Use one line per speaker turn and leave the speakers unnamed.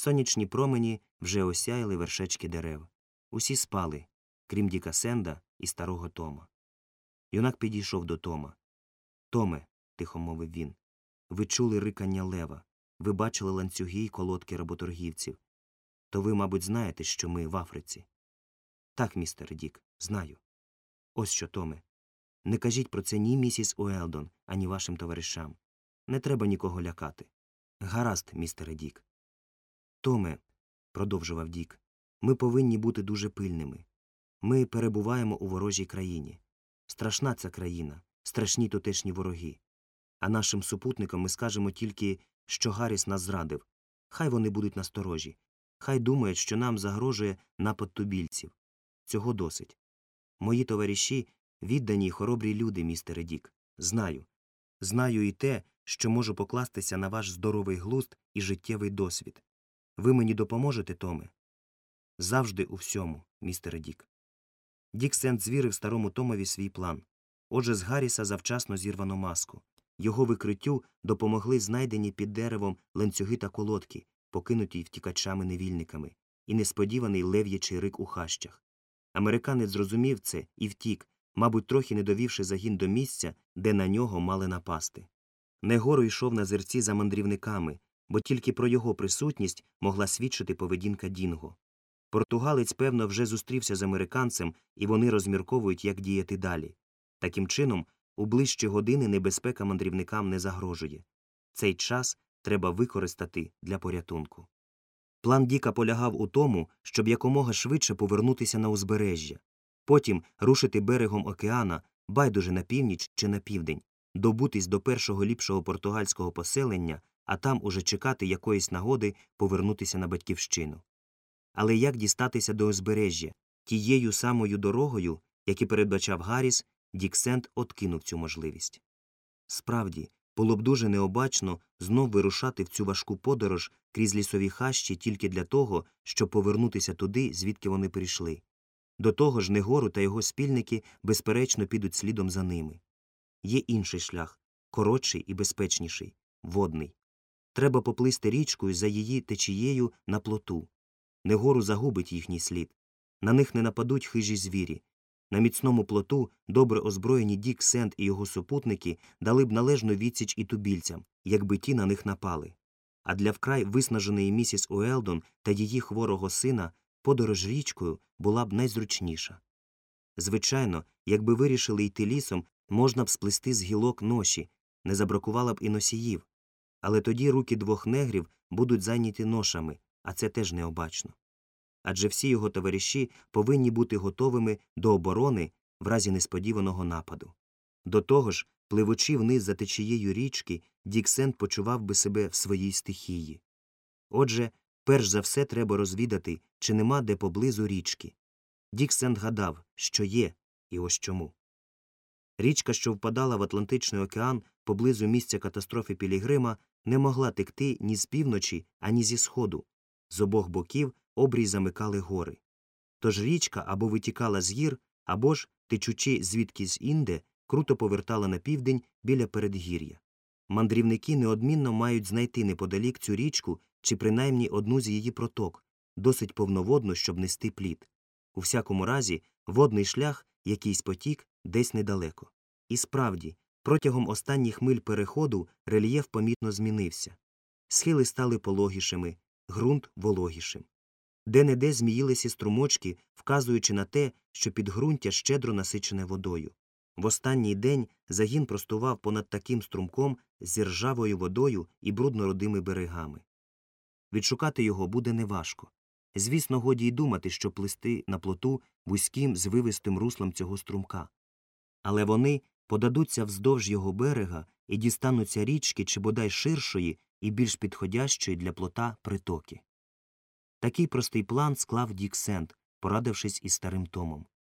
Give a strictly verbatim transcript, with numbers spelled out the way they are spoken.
Сонячні промені вже осяяли вершечки дерев. Усі спали, крім Діка Сенда і старого Тома. Юнак підійшов до Тома. «Томе», – тихо мовив він, – «ви чули рикання лева, ви бачили ланцюги й колодки работоргівців. То ви, мабуть, знаєте, що ми в Африці?» «Так, містер Дік, знаю». «Ось що, Томе, не кажіть про це ні місіс Уелдон, ані вашим товаришам. Не треба нікого лякати». «Гаразд, містере Дік». «Томе», – продовжував Дік, – «ми повинні бути дуже пильними. Ми перебуваємо у ворожій країні. Страшна ця країна, страшні тутешні вороги. А нашим супутникам ми скажемо тільки, що Гарріс нас зрадив. Хай вони будуть насторожі. Хай думають, що нам загрожує напад тубільців. Цього досить. Мої товариші – віддані й хоробрі люди, містере Дік. Знаю. Знаю і те, що можу покластися на ваш здоровий глузд і життєвий досвід. Ви мені допоможете, Томе?» «Завжди у всьому, містере Дік». Дік Сенд звірив старому Томові свій план. Отже, з Гарріса завчасно зірвано маску. Його викриттю допомогли знайдені під деревом ланцюги та колодки, покинуті втікачами-невільниками, і несподіваний лев'ячий рик у хащах. Американець зрозумів це і втік, мабуть, трохи не довівши загін до місця, де на нього мали напасти. Негоро йшов на зерці за мандрівниками, бо тільки про його присутність могла свідчити поведінка Дінго. Португалець, певно, вже зустрівся з американцем, і вони розмірковують, як діяти далі. Таким чином, у ближчі години небезпека мандрівникам не загрожує. Цей час треба використати для порятунку. План Діка полягав у тому, щоб якомога швидше повернутися на узбережжя, потім рушити берегом океана, байдуже на північ чи на південь, добутись до першого ліпшого португальського поселення, а там уже чекати якоїсь нагоди повернутися на батьківщину. Але як дістатися до узбережжя? Тією самою дорогою, як і передбачав Гарріс, Дік Сенд откинув цю можливість. Справді, було б дуже необачно знов вирушати в цю важку подорож крізь лісові хащі тільки для того, щоб повернутися туди, звідки вони прийшли. До того ж, Негору та його спільники, безперечно, підуть слідом за ними. Є інший шлях, коротший і безпечніший – водний. Треба поплисти річкою за її течією на плоту. Негору загубить їхній слід. На них не нападуть хижі звірі. На міцному плоту добре озброєні Дік Сенд і його супутники дали б належну відсіч і тубільцям, якби ті на них напали. А для вкрай виснаженої місіс Уелдон та її хворого сина подорож річкою була б найзручніша. Звичайно, якби вирішили йти лісом, можна б сплести з гілок ноші, не забракувало б і носіїв. Але тоді руки двох негрів будуть зайняті ношами, а це теж необачно. Адже всі його товариші повинні бути готовими до оборони в разі несподіваного нападу. До того ж, пливучи вниз за течією річки, Дік Сенд почував би себе в своїй стихії. Отже, перш за все треба розвідати, чи нема де поблизу річки. Дік Сенд гадав, що є, і ось чому. Річка, що впадала в Атлантичний океан поблизу місця катастрофи Пілігрима, не могла текти ні з півночі, ані зі сходу. З обох боків обрій замикали гори. Тож річка або витікала з гір, або ж, течучи звідкись інде, круто повертала на південь біля передгір'я. Мандрівники неодмінно мають знайти неподалік цю річку чи принаймні одну з її проток, досить повноводну, щоб нести плід. У всякому разі, водний шлях, якийсь потік, десь недалеко. І справді, протягом останніх миль переходу рельєф помітно змінився. Схили стали пологішими, ґрунт вологішим. Де-не-де зміїлися струмочки, вказуючи на те, що підґрунтя щедро насичене водою. В останній день загін простував понад таким струмком з ржавою водою і брудно-рудими берегами. Відшукати його буде неважко. Звісно, годі й думати, що плисти на плоту вузьким звивистим руслом цього струмка. Але вони подадуться вздовж його берега і дістануться річки чи бодай ширшої і більш підходящої для плота притоки. Такий простий план склав Дік Сенд, порадившись із старим Томом.